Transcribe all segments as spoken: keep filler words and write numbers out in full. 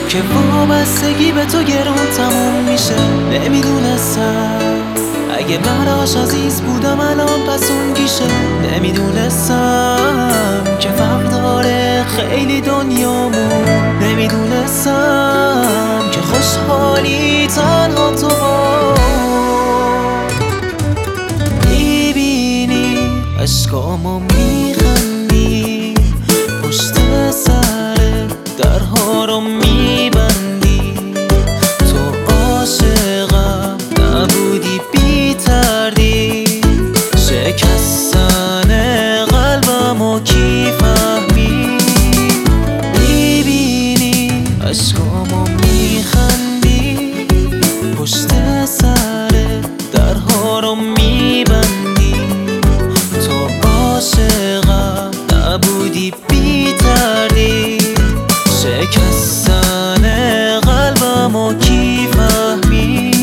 که وابستگی به تو گرون تموم میشه. نمیدونستم اگه براش عزیز بودم الان پس اون گیشه. نمیدونستم که فرق داره خیلی دنیامون. نمیدونستم که خوشحالی تنها تو میبینی عشقامو میخندی، پشت سر درها رو میبندی. تو عاشقم نبودی بی تردید، شکستن قلبمو کی فهمید. میبینی عشقامو میخندی، پشت سر درها رو میبندی. تو عاشقم نبودی بی تردید، شکستن قلبمو کی فهمید.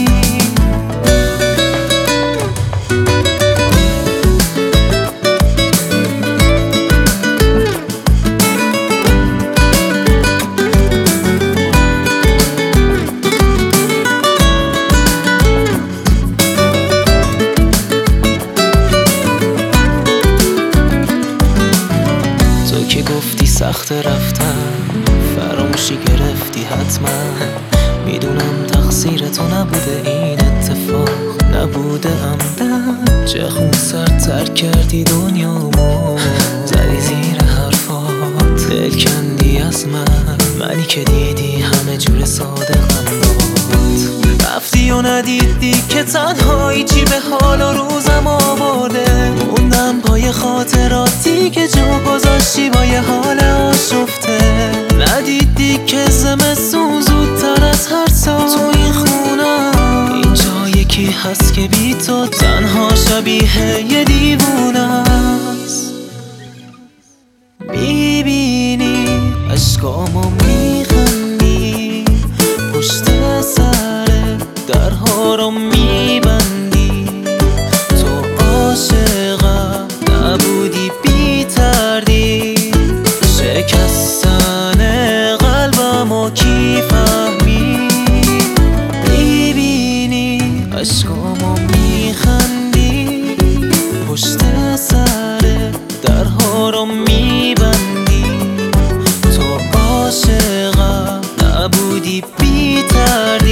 تو که گفتی سخت رفتن، فراموشی گرفتی حتما. میدونم تقصیر تو نبوده این اتفاق، نبوده عمدن. چه خون سر ترک کردی دنیامو، زدی زیر حرفات، دل کندی از من. منی که دیدی همه جور صادقم داد، رفتی و ندیدی که تنهایی چی به حال و روزم آورده. موندم پای خاطراتی که جا گذاشتی با یه حال آشفته. ندیدی که زمستون زودتر از هر سال تو این خونم اینجا یکی هست که بی تو تنها شبیه یه دیوونه است. میبینی عشقامو میخندی، پشت سر درها رو میبندی. تو عاشقم نبودی بی تردید، شکستن قلبمو کی فهمید. میبینی عشقامو میخندی، پشت سر درها رو میبندی. تو عاشقم نبودی بی تردید،